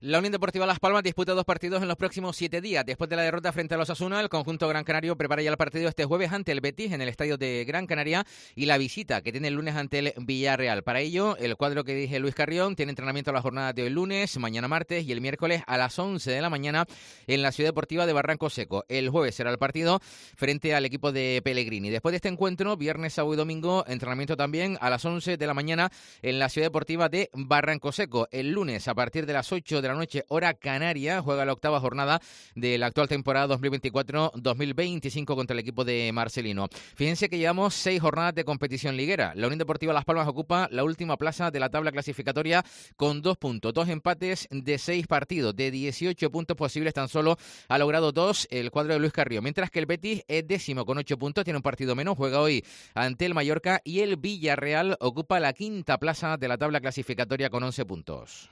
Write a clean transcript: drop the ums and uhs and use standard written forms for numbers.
La Unión Deportiva Las Palmas disputa 2 partidos en los próximos 7 días. Después de la derrota frente a los Osasuna, el conjunto gran canario prepara ya el partido este jueves ante el Betis en el estadio de Gran Canaria y la visita que tiene el lunes ante el Villarreal. Para ello, el cuadro que dirige Luis Carrión tiene entrenamiento a la jornada de hoy lunes, mañana martes y el miércoles a las 11 de la mañana en la Ciudad Deportiva de Barranco Seco. El jueves será el partido frente al equipo de Pellegrini. Después de este encuentro, viernes, sábado y domingo, entrenamiento también a las 11 de la mañana en la Ciudad Deportiva de Barranco Seco. El lunes, a partir de las 8 de la noche, hora canaria, juega la octava jornada de la actual temporada 2024-2025 contra el equipo de Marcelino. Fíjense que llevamos 6 jornadas de competición liguera. La Unión Deportiva Las Palmas ocupa la última plaza de la tabla clasificatoria con 2 puntos, 2 empates de 6 partidos. De 18 puntos posibles, tan solo ha logrado 2 el cuadro de Luis Carrión, mientras que el Betis es décimo con 8 puntos, tiene un partido menos, juega hoy ante el Mallorca y el Villarreal ocupa la quinta plaza de la tabla clasificatoria con 11 puntos.